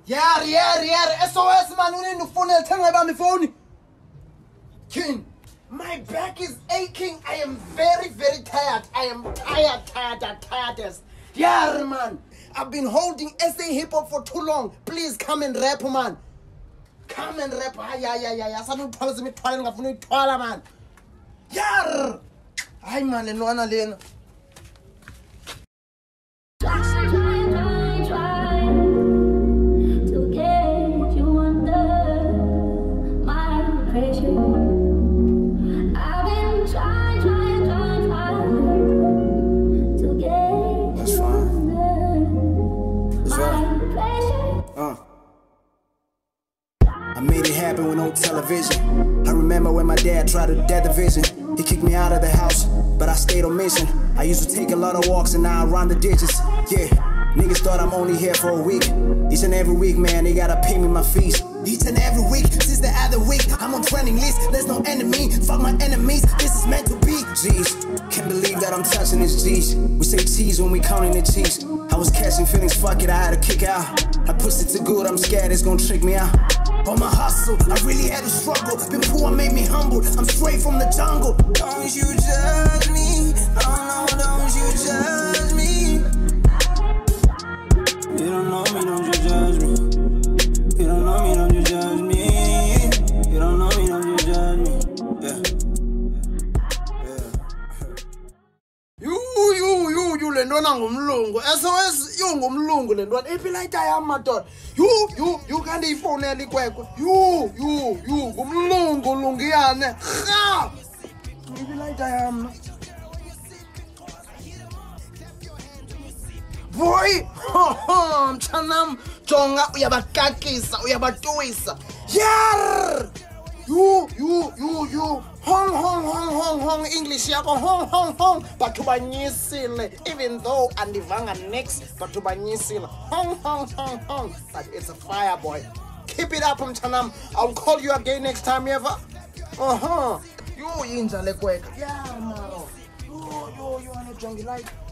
Yeah. SOS man, we need to phone and tell me about my phone. King, my back is aching. I am very, very tired. I am tiredest. Yeah, man. I've been holding SA hip hop for too long. Please come and rap, man. Come and rap. Yeah. Someone tells me twirling, man. Yeah. Hi, man. And one alien. I made it happen with no television. I remember when my dad tried to dead the vision. He kicked me out of the house, but I stayed on mission. I used to take a lot of walks and now I run the ditches. Yeah, niggas thought I'm only here for a week. Each and every week, man, they gotta pay me my fees. Each and every week, since the other week, I'm on trending list. There's no enemy, fuck my enemies. This is meant to be. Jeez, can't believe that I'm touching this G's. We say cheese when we counting the cheese. I was catching feelings, fuck it, I had to kick out. I pushed it too good, I'm scared it's gonna trick me out. On my hustle, I really had to struggle. Been poor, made me humble. I'm straight from the jungle. Don't you judge me. Oh no, don't you judge me. You don't know me, don't you judge me. You don't know me, don't you judge me. You don't know me, don't you judge me. You lendwana ngumlungu. SOS you ngumlungu lendwana. Iphilayita yami madoda. You can't phone kwekwe. You ngumlungu lungiyane. Ha! Iphilayita yami. Boy, mchanam jonga uyabakakisa uyabatuisa. Yar! You hong English yako hong batho banyisile, even though andivanga next batho banyisile hong, but it's a fire, boy. Keep it up, mchanam. I'll call you again next time ever. You inja lekweka. Yeah, maro. You are a jungle like